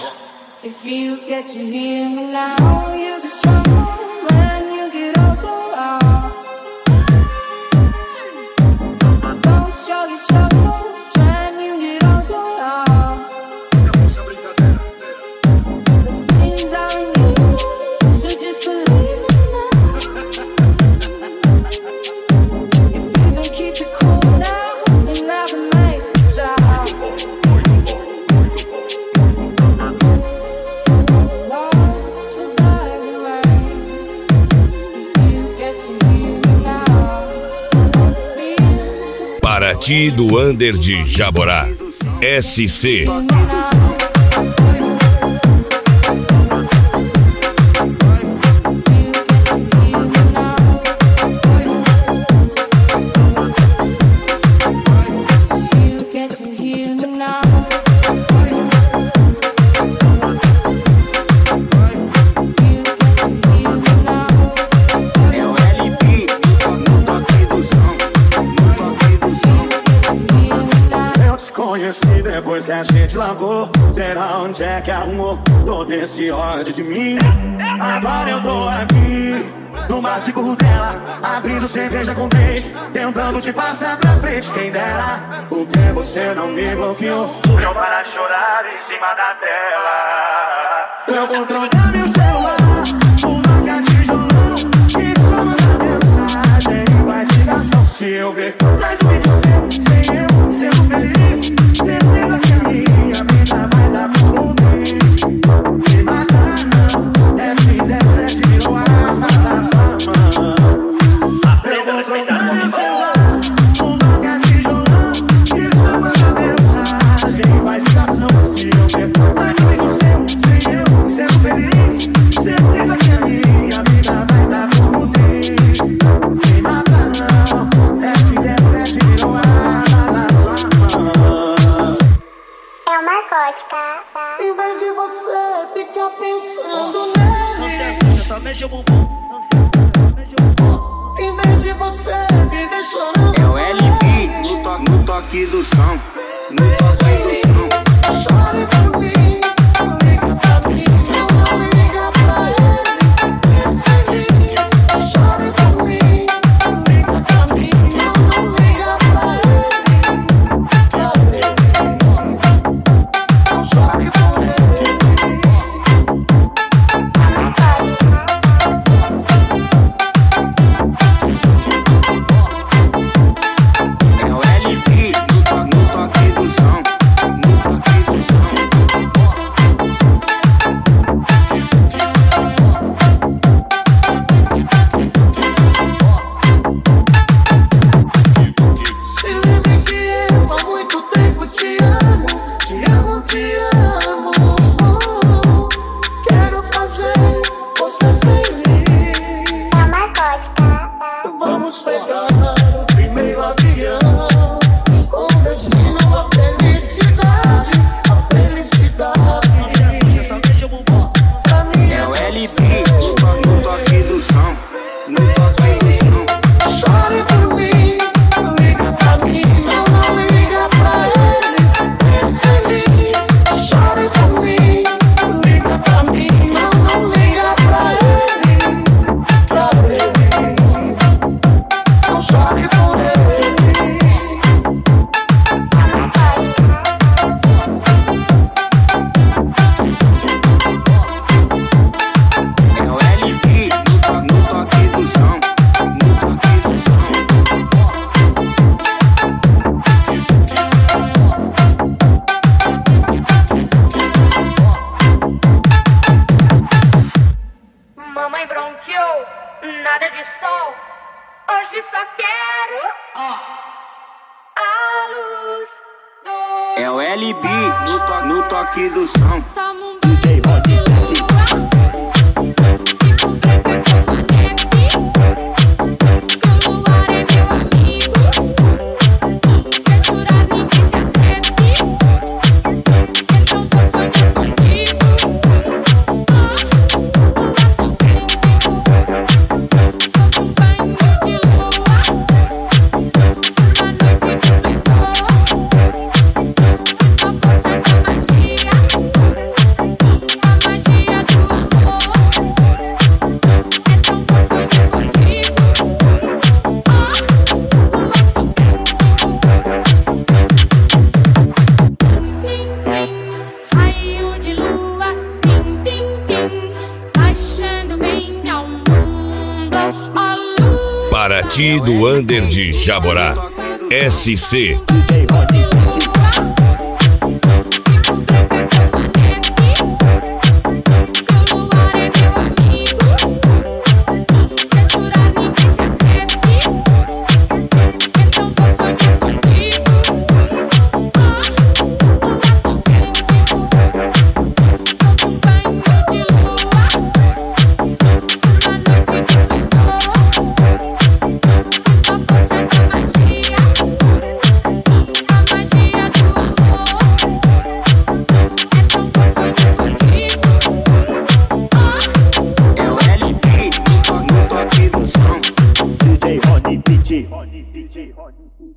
If you get to hear me now, you get stronger when you get older. Don't show your struggles when you get older. The things aren't easy, so just believe me now. If you don't keep it cool now, you never make it out. Paraty do Under de Jaborá, SC. Depois que a gente largou, será onde é que arrumou todo esse ódio de mim? Agora eu tô aqui, no bar de dela, abrindo cerveja com dente, tentando te passar pra frente. Quem dera, porque você não me bloqueou pra eu parar de chorar em cima da tela. Eu vou trocar meu celular por uma tijolão e só mandar mensagem e investigação. Se eu ver mais um vídeo seu, sem eu sendo feliz, certeza que a minha vida vai dar por vez. Me matar não, essa internet virou a arma da sua mão. Eu vou trocar meu celular por uma tijolão e só mandar mensagem e investigação. Se eu ver mais um vídeo seu, sem eu sendo feliz, certeza que a minha vida vai dar por vez. Me matar não, essa internet virou a arma da sua mão. É uma vodka. Em vez de você ficar pensando nele, Só mexe o bumbum. em vez de você viver chorando, É o LB no toque do som. No toque do som. chore por mim, liga pra mim, não liga pra ele. Sem mim, chore por mim, liga pra mim, não liga pra ele. Não chore por ele. É o LB no toque do som. No toque do som. Se lembre que eu há muito tempo te amo, te amo, te amo. Quero fazer você feliz. É uma vodka. Vamos pegar o primeiro avião, com destino à felicidade, a felicidade. Só mexe o bumbum. Pra mim É o LB no toque do som. No toque do som. chore por mim, liga pra mim, não liga pra ele. Sem mim, chore por mim, liga pra mim, não liga pra ele. Pra ele, não chore por ele. É o LB no toque do som. No toque do som. Mamãe bronqueou, nada de sol. Hoje só quero a luz do É o LB no toque do som. Tamo um banho de lua. E com branco e com uma neve. Seu luar é meu amigo. Censurar ninguém se atreve. Então vou sonhar contigo. Lua contente. Sou um banho de lua. Uma noite de esplendor. Sinto a força da magia. Partido Under de Jaborá. SC. DJ Rony Beat. DJ Rony Beat.